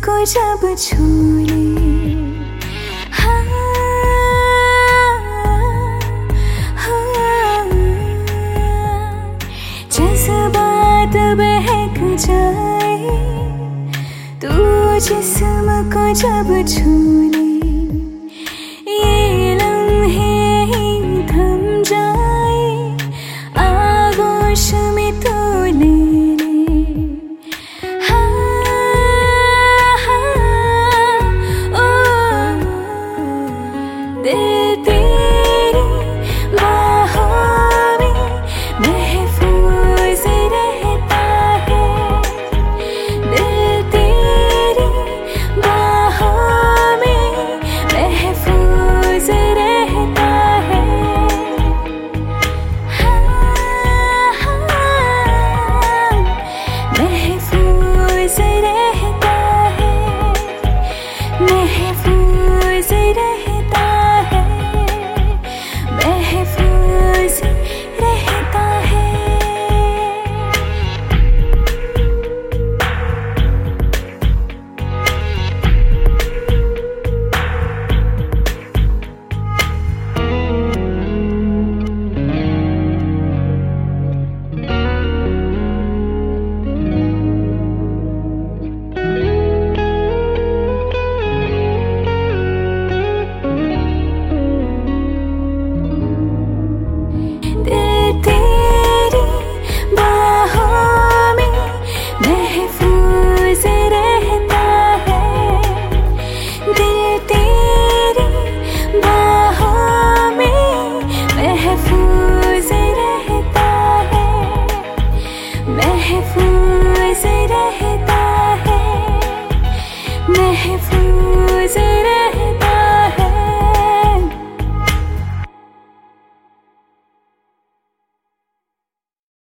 को जब छू ले, हाँ, हाँ, जज्बात बहक जाए, तू जिस्म को जब छू ले, ये लम्हे ही थम जाए, आगोश में तू ले ले, हाँ, हाँ, ओ, दिल तेरी बाहों में महफूज रहता है, दिल तेरी बाहों में महफूज रहता है, हाँ, हाँ, महफूज रहता है, महफूज रहता है, महफूज रहता है। दिल तेरी बाहों में महफूज रहता है, दिल तेरी बाहों में महफूज रहता है, महफूज रहता है, महफूज रहता है।